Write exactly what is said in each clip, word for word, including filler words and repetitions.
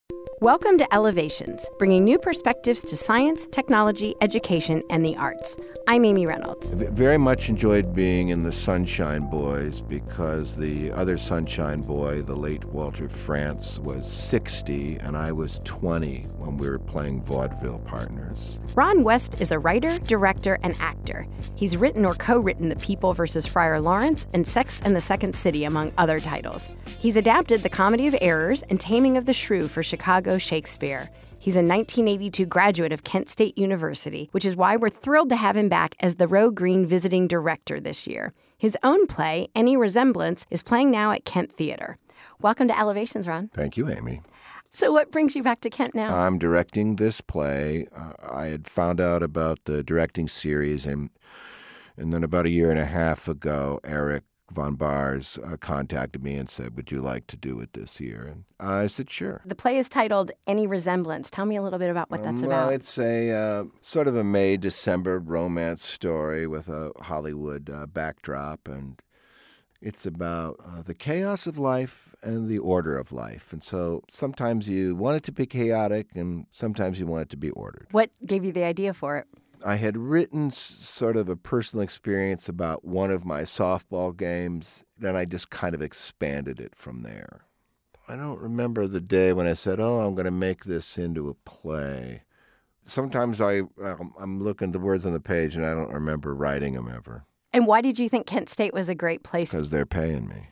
Welcome to Elevations, bringing new perspectives to science, technology, education, and the arts. I'm Amy Reynolds. I very much enjoyed being in the Sunshine Boys because the other Sunshine Boy, the late Walter France, was sixty and I was twenty when we were playing vaudeville partners. Ron West is a writer, director, and actor. He's written or co-written The People versus Friar Lawrence and Sex and the Second City, among other titles. He's adapted The Comedy of Errors and Taming of the Shrew for Chicago Shakespeare. He's a nineteen eighty-two graduate of Kent State University, which is why we're thrilled to have him back as the Roe Green visiting director this year. His own play, Any Resemblance, is playing now at Kent Theater. Welcome to Elevations, Ron. Thank you, Amy. So what brings you back to Kent now? I'm directing this play. Uh, I had found out about the directing series, and and then about a year and a half ago, Eric Von Bars uh, contacted me and said, would you like to do it this year? And I said, sure. The play is titled Any Resemblance. Tell me a little bit about what that's um, about. Well, it's a uh, sort of a May-December romance story with a Hollywood uh, backdrop, and it's about uh, the chaos of life and the order of life. And so sometimes you want it to be chaotic, and sometimes you want it to be ordered. What gave you the idea for it? I had written s- sort of a personal experience about one of my softball games, and I just kind of expanded it from there. I don't remember the day when I said, oh, I'm going to make this into a play. Sometimes I, um, I'm looking at the words on the page, and I don't remember writing them ever. And why did you think Kent State was a great place? Because they're paying me.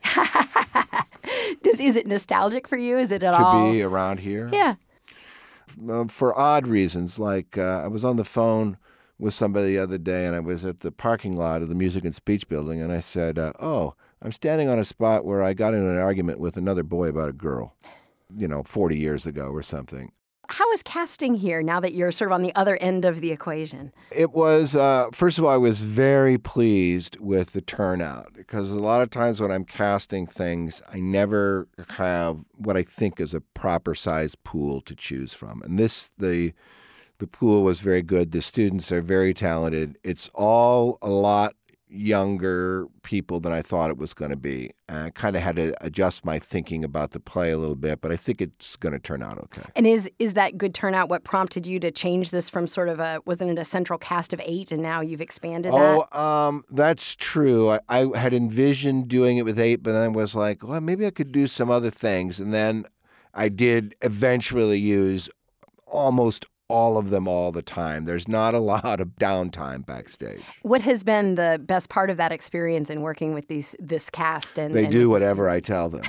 Does, is it nostalgic for you? Is it at to all? To be around here? Yeah. Uh, for odd reasons, like uh, I was on the phone with somebody the other day, and I was at the parking lot of the Music and Speech Building, and I said, uh, oh, I'm standing on a spot where I got in an argument with another boy about a girl, you know, forty years ago or something. How is casting here now that you're sort of on the other end of the equation? It was, uh, first of all, I was very pleased with the turnout, because a lot of times when I'm casting things, I never have what I think is a proper size pool to choose from. And this, the the pool was very good. The students are very talented. It's all a lot younger people than I thought it was going to be. And I kind of had to adjust my thinking about the play a little bit, but I think it's going to turn out okay. And is is that good turnout what prompted you to change this from sort of a, wasn't it a central cast of eight, and now you've expanded that? Oh, um, that's true. I, I had envisioned doing it with eight, but then was like, well, maybe I could do some other things. And then I did eventually use almost all of them all the time. There's not a lot of downtime backstage. What has been the best part of that experience in working with these this cast? And They and do whatever I tell them.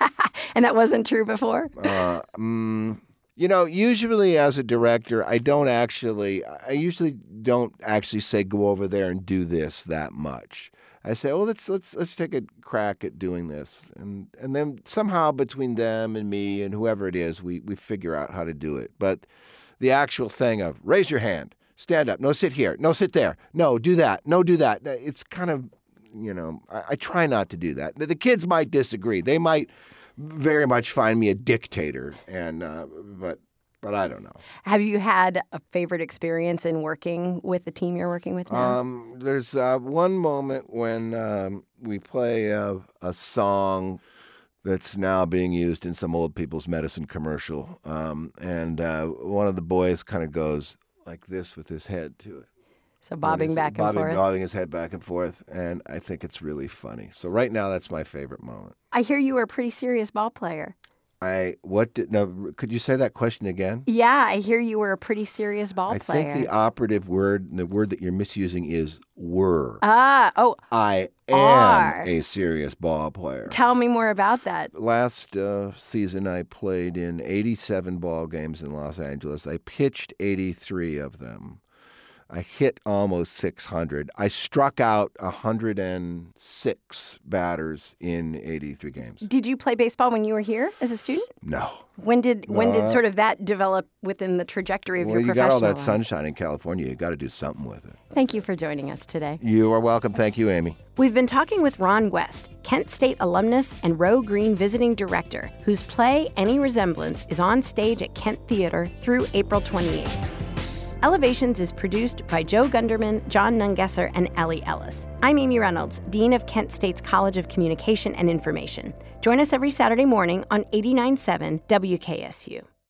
And that wasn't true before? uh, mm, you know, usually as a director, I don't actually, I usually don't actually say go over there and do this that much. I say, oh, let's let's let's take a crack at doing this, and and then somehow between them and me and whoever it is, we we figure out how to do it. But the actual thing of raise your hand, stand up, no, sit here, no, sit there, no, do that, no, do that. It's kind of, you know, I, I try not to do that. The kids might disagree. They might very much find me a dictator, and uh, but but I don't know. Have you had a favorite experience in working with the team you're working with now? Um, there's uh, one moment when um, we play a, a song that's now being used in some old people's medicine commercial. Um, and uh, one of the boys kind of goes like this with his head to it. So bobbing back and bobbing, forth. Bobbing his head back and forth. And I think it's really funny. So right now, that's my favorite moment. I hear you were a pretty serious ball player. I, what did, no, could you say that question again? Yeah, I hear you were a pretty serious ball I player. think the operative word, the word that you're misusing is were. Ah, oh. I am are. a serious ball player. Tell me more about that. Last uh, season, I played in eighty-seven ball games in Los Angeles. I pitched eighty-three of them. I hit almost six hundred. I struck out one hundred six batters in eighty-three games. Did you play baseball when you were here as a student? No. When did when No. did sort of that develop within the trajectory of Well, your you professional got all that life? sunshine in California. You got to do something with it. Thank you for joining us today. You are welcome. Thank you, Amy. We've been talking with Ron West, Kent State alumnus and Roe Green visiting director, whose play Any Resemblance is on stage at Kent Theater through April twenty-eighth. Elevations is produced by Joe Gunderman, John Nungesser, and Ellie Ellis. I'm Amy Reynolds, Dean of Kent State's College of Communication and Information. Join us every Saturday morning on eighty-nine point seven W K S U.